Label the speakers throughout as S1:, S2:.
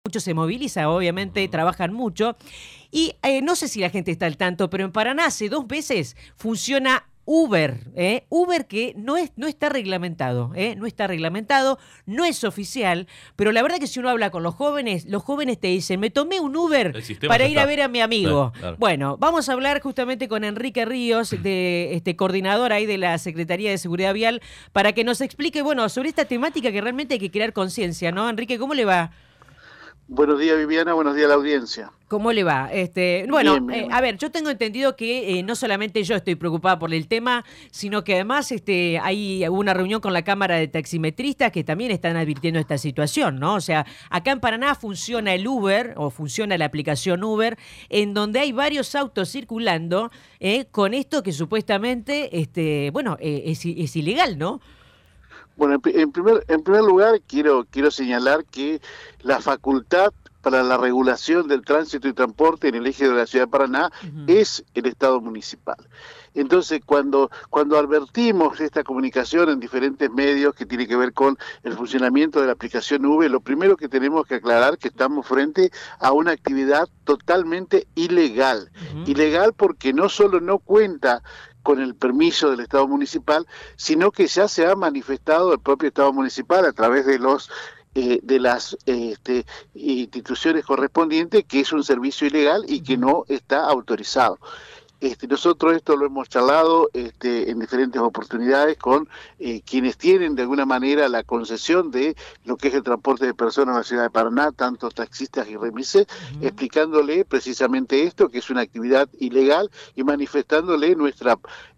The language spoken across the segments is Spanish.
S1: mucho se moviliza, obviamente trabajan mucho. Y no sé si la gente está al tanto, pero en Paraná hace 2 meses funciona Uber, Uber que no está reglamentado, no está reglamentado, no es oficial, pero la verdad que si uno habla con los jóvenes te dicen, me tomé un Uber para ir a ver a mi amigo.
S2: Claro.
S1: Bueno, vamos a hablar justamente con Enrique Ríos, de coordinador ahí de la Secretaría de Seguridad Vial, para que nos explique, bueno, sobre esta temática que realmente hay que crear conciencia, ¿no? Enrique, ¿cómo le va?
S3: Buenos días, Viviana, buenos días a la audiencia.
S1: ¿Cómo le va? Bueno,
S3: Bien.
S1: a ver, yo tengo entendido que no solamente yo estoy preocupada por el tema, sino que además hay una reunión con la Cámara de Taximetristas que también están advirtiendo esta situación, ¿no? O sea, acá en Paraná funciona el Uber, o funciona la aplicación Uber, en donde hay varios autos circulando con esto que supuestamente, es ilegal, ¿no?
S3: Bueno, en primer lugar quiero señalar que la facultad para la regulación del tránsito y transporte en el eje de la ciudad de Paraná es el Estado municipal. Entonces, cuando advertimos esta comunicación en diferentes medios que tiene que ver con el funcionamiento de la aplicación Uber, lo primero que tenemos que aclarar es que estamos frente a una actividad totalmente ilegal. Ilegal porque no solo no cuenta con el permiso del Estado municipal, sino que ya se ha manifestado el propio Estado municipal a través de las instituciones correspondientes que es un servicio ilegal y que no está autorizado. Nosotros esto lo hemos charlado en diferentes oportunidades con quienes tienen de alguna manera la concesión de lo que es el transporte de personas en la ciudad de Paraná, tanto taxistas y remises, explicándole precisamente esto, que es una actividad ilegal, y manifestándole nuestra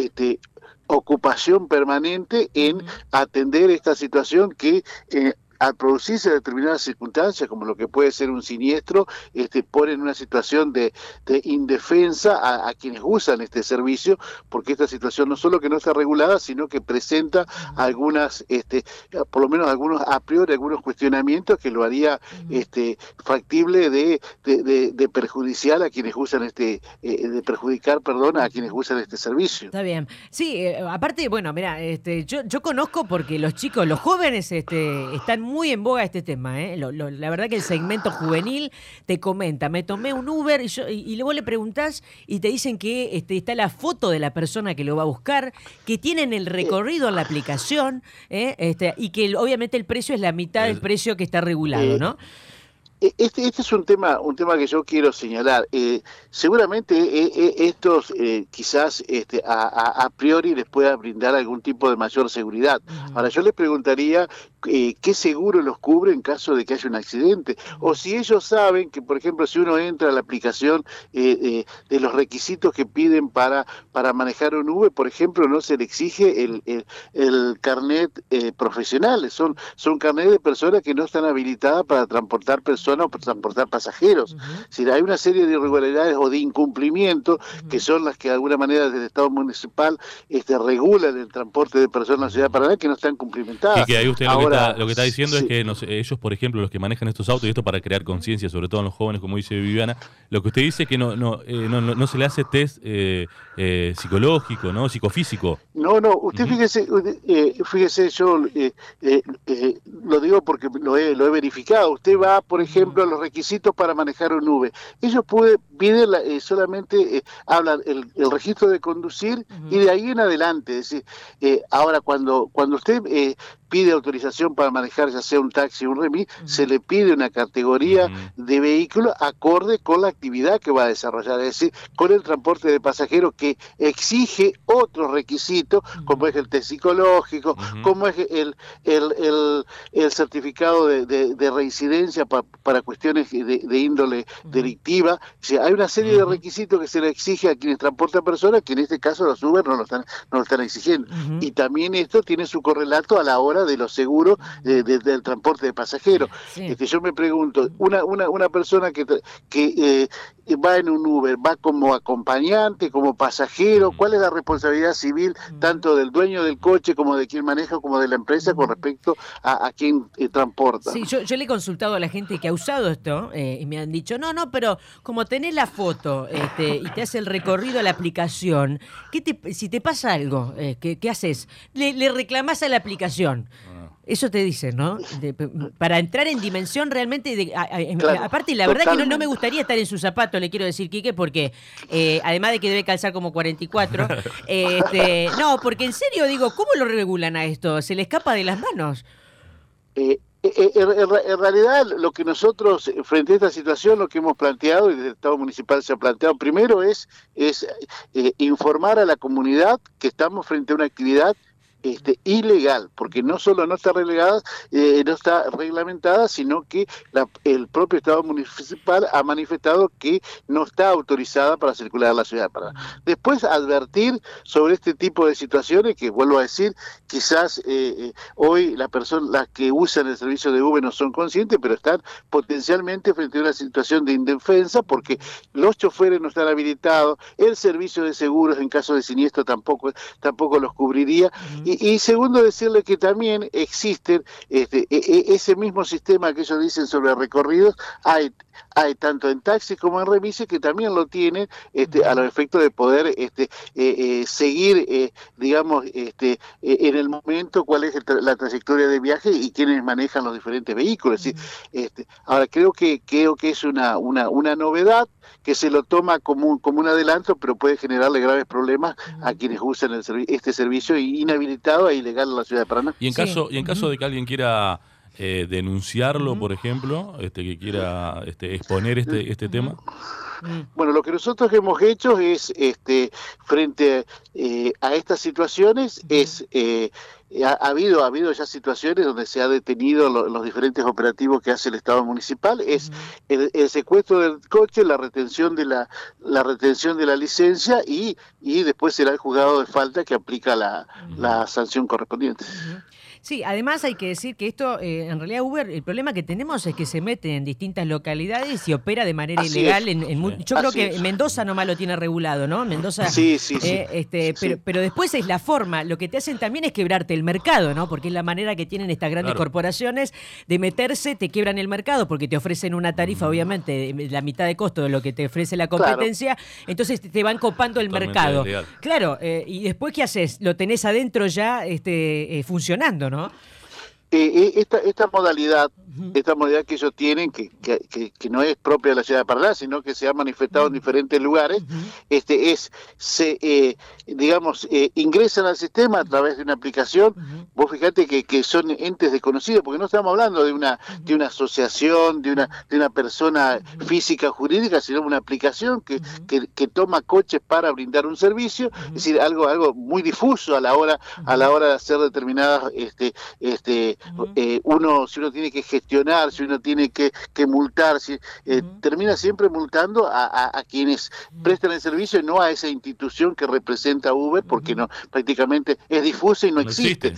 S3: ocupación permanente en atender esta situación que al producirse determinadas circunstancias, como lo que puede ser un siniestro, pone en una situación de indefensa a quienes usan este servicio, porque esta situación no solo que no está regulada, sino que presenta algunas, por lo menos algunos a priori, algunos cuestionamientos que lo haría factible de perjudicial a quienes usan de perjudicar, perdón, a quienes usan este servicio.
S1: Está bien. Sí, aparte, bueno, mira, yo conozco porque los chicos, los jóvenes, están muy en boga este tema, la verdad que el segmento juvenil te comenta, me tomé un Uber y luego le preguntás y te dicen que está la foto de la persona que lo va a buscar, que tienen el recorrido en la aplicación, y que obviamente el precio es la mitad del precio que está regulado, ¿no?
S3: Este es un tema que yo quiero señalar. Seguramente estos quizás a priori les pueda brindar algún tipo de mayor seguridad. Ahora yo les preguntaría qué seguro los cubre en caso de que haya un accidente, o si ellos saben que, por ejemplo, si uno entra a la aplicación de los requisitos que piden para manejar un Uber, por ejemplo, no se le exige el carnet profesional, son carnet de personas que no están habilitadas para transportar personas o para transportar pasajeros. Si hay una serie de irregularidades o de incumplimientos que son las que de alguna manera desde el Estado municipal regulan el transporte de personas en la ciudad de Paraná, que no están cumplimentadas.
S2: Y que ahí usted lo que está diciendo es que ellos, por ejemplo, los que manejan estos autos, y esto para crear conciencia, sobre todo en los jóvenes, como dice Viviana, lo que usted dice es que no se le hace test psicológico, ¿no? Psicofísico.
S3: No, usted fíjese, yo lo digo porque lo he verificado. Usted va, por ejemplo, a los requisitos para manejar un Uber. Ellos piden solamente hablan el registro de conducir y de ahí en adelante. Es decir, ahora cuando usted pide autorización para manejar ya sea un taxi o un remis, se le pide una categoría de vehículo acorde con la actividad que va a desarrollar, es decir, con el transporte de pasajeros que exige otros requisitos, como es el test psicológico, como es el certificado de reincidencia para cuestiones de índole delictiva. O sea, hay una serie de requisitos que se le exige a quienes transportan personas, que en este caso los Uber no lo están exigiendo. Y también esto tiene su correlato a la hora de los seguros del transporte de pasajeros.
S1: Sí.
S3: Yo me pregunto, una persona que va en un Uber, va como acompañante, como pasajero, ¿cuál es la responsabilidad civil tanto del dueño del coche como de quien maneja como de la empresa con respecto a quien transporta?
S1: Sí, yo le he consultado a la gente que ha usado esto y me han dicho, no, pero como tenés la foto y te hace el recorrido a la aplicación, si te pasa algo, ¿qué haces? Le reclamás a la aplicación. Eso te dicen, ¿no? Para entrar en dimensión realmente...
S3: Claro,
S1: aparte, la verdad que no me
S3: totalmente.
S1: gustaría estar en sus zapatos, le quiero decir, Quique, porque además de que debe calzar como 44, no, porque en serio digo, ¿cómo lo regulan a esto? ¿Se le escapa de las manos?
S3: En realidad, lo que nosotros, frente a esta situación, lo que hemos planteado, y desde el Estado municipal se ha planteado, primero es informar a la comunidad que estamos frente a una actividad ilegal, porque no solo no está relegada, no está reglamentada, sino que el propio Estado municipal ha manifestado que no está autorizada para circular en la ciudad de Paraná. Después, advertir sobre este tipo de situaciones, que vuelvo a decir, quizás hoy las que usan el servicio de Uber no son conscientes, pero están potencialmente frente a una situación de indefensa, porque los choferes no están habilitados, el servicio de seguros en caso de siniestro tampoco los cubriría. Y segundo, decirle que también existen ese mismo sistema que ellos dicen sobre recorridos, hay tanto en taxis como en remises que también lo tienen a los efectos de poder seguir, digamos, en el momento cuál es la trayectoria de viaje y quiénes manejan los diferentes vehículos. Es decir, ahora creo que es una novedad que se lo toma como un adelanto, pero puede generarle graves problemas a quienes usan este servicio inhabilitado e ilegal en la ciudad de Paraná.
S2: Y en caso de que alguien quiera denunciarlo, por ejemplo, que quiera exponer este tema.
S3: Bueno, lo que nosotros hemos hecho es, frente a estas situaciones, ha habido ya situaciones donde se ha detenido los diferentes operativos que hace el Estado municipal, es el secuestro del coche, la retención de la licencia y después será el juzgado de falta que aplica la sanción correspondiente.
S1: Sí, además hay que decir que esto, en realidad Uber, el problema que tenemos es que se mete en distintas localidades y opera de manera ilegal. Yo creo que Mendoza nomás lo tiene regulado, ¿no? Mendoza.
S3: Sí.
S1: Pero después es la forma. Lo que te hacen también es quebrarte el mercado, ¿no? Porque es la manera que tienen estas grandes corporaciones de meterse, te quiebran el mercado porque te ofrecen una tarifa, obviamente, la mitad de costo de lo que te ofrece la competencia. Claro. Entonces te van copando el mercado. Legal. Claro, y después, ¿qué haces? Lo tenés adentro ya funcionando, ¿no?
S3: Esta modalidad que ellos tienen, que no es propia de la ciudad de Paraná, sino que se ha manifestado en diferentes lugares, ingresan al sistema a través de una aplicación. Vos fíjate que son entes desconocidos, porque no estamos hablando de una asociación, de una persona física jurídica, sino una aplicación que toma coches para brindar un servicio, es decir, algo muy difuso a la hora de hacer determinadas si uno tiene que gestionar, si uno tiene que multar, termina siempre multando a quienes prestan el servicio y no a esa institución que representa Uber, porque no prácticamente es difusa y no existe.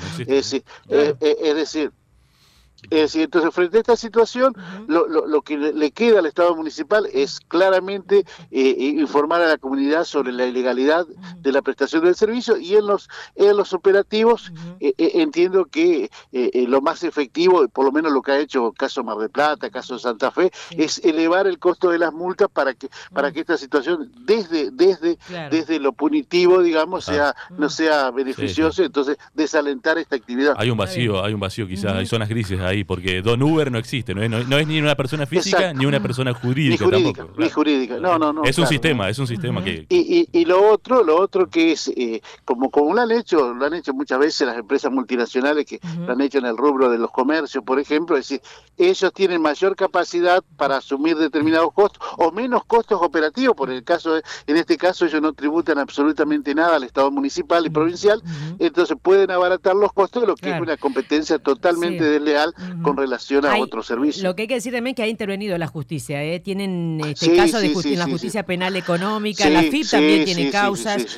S3: Es decir, entonces, frente a esta situación, lo que le queda al Estado municipal es claramente informar a la comunidad sobre la ilegalidad de la prestación del servicio, y en los operativos entiendo que lo más efectivo, por lo menos lo que ha hecho caso Mar del Plata, caso Santa Fe, es elevar el costo de las multas para que esta situación desde lo punitivo, digamos, no sea beneficioso, entonces desalentar esta actividad.
S2: Hay un vacío quizás, hay zonas grises ahí, porque Don Uber no existe, no es ni una persona física ni una persona jurídica tampoco.
S3: Ni jurídica, no.
S2: Es un sistema que...
S3: Y lo otro que es, como lo han hecho muchas veces las empresas multinacionales que lo han hecho en el rubro de los comercios, por ejemplo, es decir, ellos tienen mayor capacidad para asumir determinados costos o menos costos operativos, en este caso ellos no tributan absolutamente nada al Estado municipal y provincial, entonces pueden abaratar los costos, lo que es una competencia totalmente desleal con relación a otros servicios.
S1: Lo que hay que decir también es que ha intervenido la justicia, tienen casos en la justicia penal económica, la FIP también tiene causas,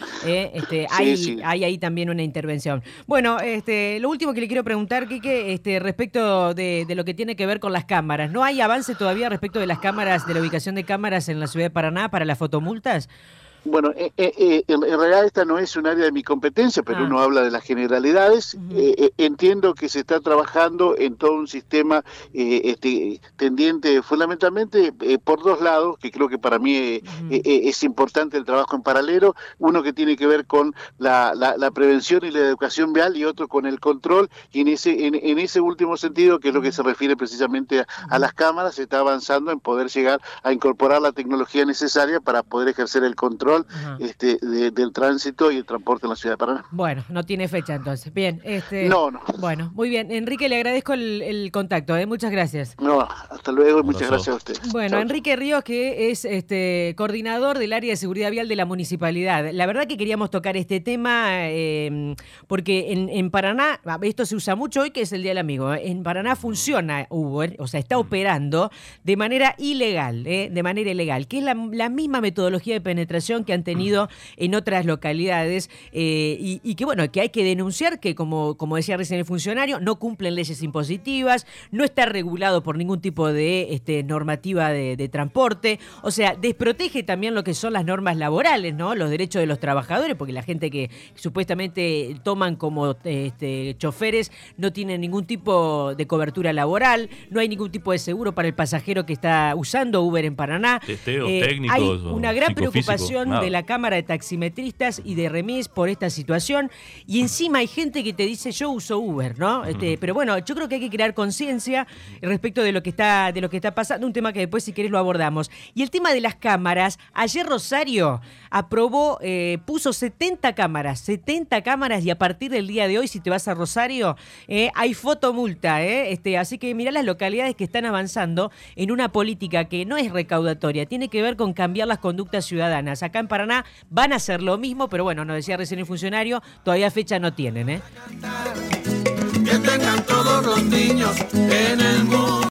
S1: hay ahí también una intervención. Bueno, lo último que le quiero preguntar, Quique, respecto de lo que tiene que ver con las cámaras, ¿no hay avance todavía respecto de las cámaras, de la ubicación de cámaras en la ciudad de Paraná para las fotomultas?
S3: Bueno, en realidad esta no es un área de mi competencia, pero uno habla de las generalidades. Entiendo que se está trabajando en todo un sistema tendiente fundamentalmente por dos lados, que creo que para mí es importante el trabajo en paralelo. Uno que tiene que ver con la prevención y la educación vial y otro con el control. Y en ese último sentido, que es lo que se refiere precisamente a las cámaras, se está avanzando en poder llegar a incorporar la tecnología necesaria para poder ejercer el control del tránsito y el transporte en la ciudad de Paraná.
S1: Bueno, no tiene fecha entonces. Bien.
S3: No.
S1: Bueno, muy bien. Enrique, le agradezco el contacto. Muchas gracias.
S3: No, hasta luego y muchas gracias a usted.
S1: Bueno, chao. Enrique Ríos, que es coordinador del área de seguridad vial de la municipalidad. La verdad que queríamos tocar este tema porque en Paraná, esto se usa mucho hoy, que es el Día del Amigo. En Paraná funciona Uber, o sea, está operando de manera ilegal, que es la misma metodología de penetración que han tenido en otras localidades y que, bueno, que hay que denunciar que, como decía recién el funcionario, no cumplen leyes impositivas, no está regulado por ningún tipo de normativa de transporte, o sea, desprotege también lo que son las normas laborales, ¿no? Los derechos de los trabajadores, porque la gente que supuestamente toman como choferes no tienen ningún tipo de cobertura laboral, no hay ningún tipo de seguro para el pasajero que está usando Uber en Paraná.
S2: Testeos técnicos.
S1: Hay una gran preocupación de la Cámara de Taximetristas y de Remis por esta situación, y encima hay gente que te dice yo uso Uber, ¿no? Pero bueno, yo creo que hay que crear conciencia respecto de lo que está pasando, un tema que después si querés lo abordamos. Y el tema de las cámaras, ayer Rosario aprobó, puso 70 cámaras y a partir del día de hoy, si te vas a Rosario, hay fotomulta, así que mirá las localidades que están avanzando en una política que no es recaudatoria, tiene que ver con cambiar las conductas ciudadanas. Acá en Paraná van a hacer lo mismo, pero bueno, nos decía recién el funcionario, todavía fecha no tienen,
S4: Que tengan todos los niños en el mundo.